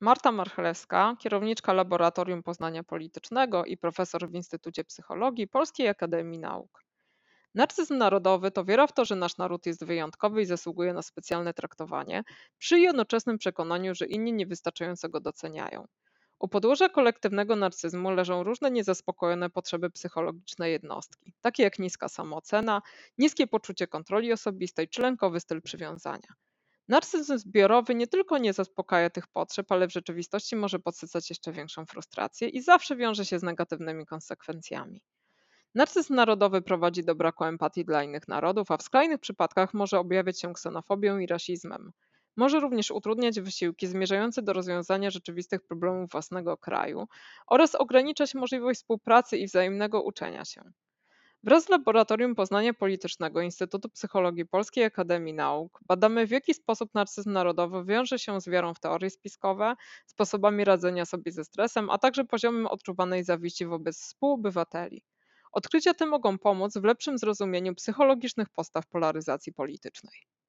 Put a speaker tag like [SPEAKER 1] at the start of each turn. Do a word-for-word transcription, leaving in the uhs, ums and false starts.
[SPEAKER 1] Marta Marchlewska, kierowniczka Laboratorium Poznania Politycznego i profesor w Instytucie Psychologii Polskiej Akademii Nauk. Narcyzm narodowy to wiara w to, że nasz naród jest wyjątkowy i zasługuje na specjalne traktowanie, przy jednoczesnym przekonaniu, że inni niewystarczająco go doceniają. U podłoża kolektywnego narcyzmu leżą różne niezaspokojone potrzeby psychologiczne jednostki, takie jak niska samoocena, niskie poczucie kontroli osobistej czy lękowy styl przywiązania. Narcyzm zbiorowy nie tylko nie zaspokaja tych potrzeb, ale w rzeczywistości może podsycać jeszcze większą frustrację i zawsze wiąże się z negatywnymi konsekwencjami. Narcyzm narodowy prowadzi do braku empatii dla innych narodów, a w skrajnych przypadkach może objawiać się ksenofobią i rasizmem. Może również utrudniać wysiłki zmierzające do rozwiązania rzeczywistych problemów własnego kraju oraz ograniczać możliwość współpracy i wzajemnego uczenia się. Wraz z Laboratorium Poznania Politycznego Instytutu Psychologii Polskiej Akademii Nauk badamy, w jaki sposób narcyzm narodowy wiąże się z wiarą w teorie spiskowe, sposobami radzenia sobie ze stresem, a także poziomem odczuwanej zawiści wobec współobywateli. Odkrycia te mogą pomóc w lepszym zrozumieniu psychologicznych postaw polaryzacji politycznej.